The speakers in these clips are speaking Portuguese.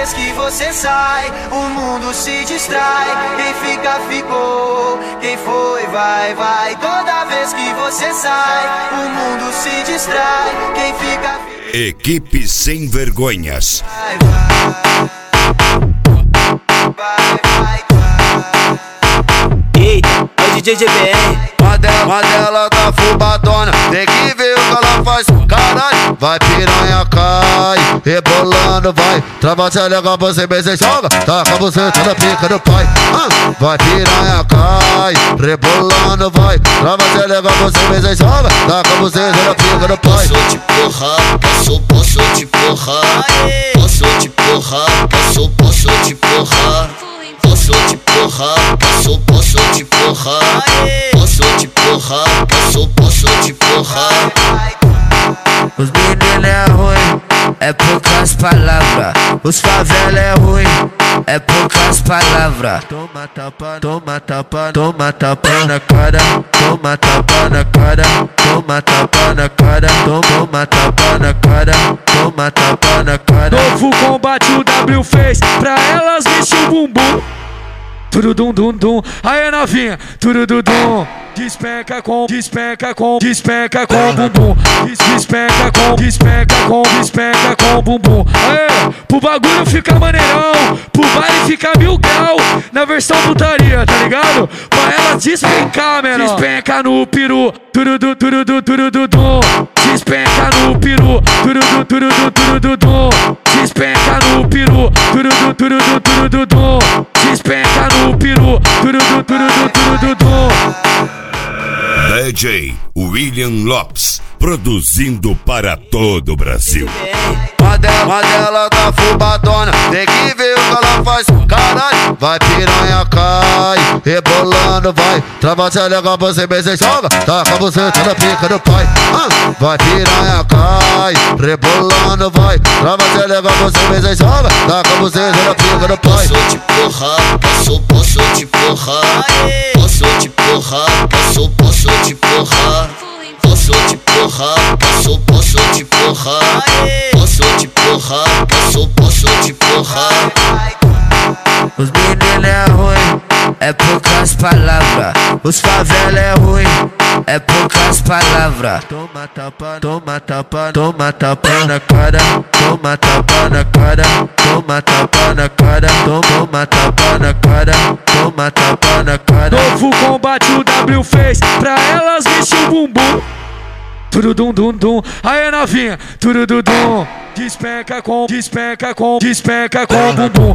vez que você sai, o mundo se distrai. Quem fica, ficou. Quem foi, vai, vai. Toda vez que você sai, o mundo se distrai. Quem fica, ficou. Equipe Sem Vergonhas. Vai, vai, vai, vai. Eita, é o DJ GBR. Madela tá fubadona, tem que ver o que ela faz. Caralho, vai piranha, cai, rebolando, vai. Trava se legal, você bem, você joga. Taca você toda pica do pai. Vai piranha, cai, rebolando, vai. Trava se legal, você bem, você joga. Taca você toda pica do pai. Posso te porrar, posso te porrar. Posso te porrar, posso te porrar. Posso te porrar, posso te porrar. Posso te porrar, posso te porrar. Os meninos é ruim, é poucas palavras. Os favela é ruim, é poucas palavras. Toma tapa, toma tapa, toma tapa na cara. Toma tapa na cara, toma tapa na cara. Toma tapa na cara, toma tapa na cara. Novo combate o W fez, pra elas mexer o bumbum. Turudum dum dum, aí novinha, turudum. Despenca com bumbum. Despenca com bumbum. Aê, pro bagulho ficar maneirão, pro baile ficar mil grau. Na versão putaria, tá ligado? Pra ela despencar, menor. Despenca no peru, turudum. Despenca no peru, turudum. Despenca no peru, turudum. Despenca no peru, turudum. DJ William Lopes, produzindo para todo o Brasil. Madela tá fubadona, tem que ver o que ela faz. Caralho, vai piranha, cai, rebolando, vai. Trava se legal, você bem, você joga. Taca você toda pica do pai. Vai piranha, cai, rebolando, vai. Trava se legal, você bem, você joga. Taca você toda pica do pai. Posso te porrar, posso te porrar. Posso te porrar, posso te porrar. Posso te porrar, posso te porrar. Posso te porrar, posso te porrar. Os meninos é ruim, é poucas palavras. Os favela é ruim, é poucas palavras. Toma tapa, toma tapa, toma tapa na cara. Toma tapa na cara, toma tapa na cara. Toma tapa na cara, toma tapa na cara. Novo combate o W fez, pra elas mexer o bumbum. Turudum dum dum, aí novinha, turudum. Despenca com bumbum.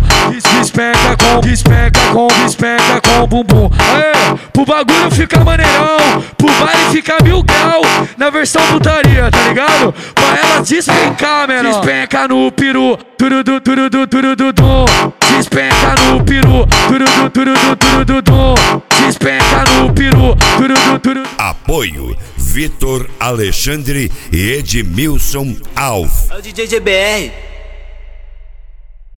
Despenca com bumbum. Aê, pro bagulho ficar maneirão, pro baile ficar mil grau. Na versão putaria, tá ligado? Pra ela despencar, menor. Despenca no peru, turudum. Despenca no peru, turudum. Despenca no peru, turudum. Apoio Vitor Alexandre e Edmilson Alves. É o DJ GBR.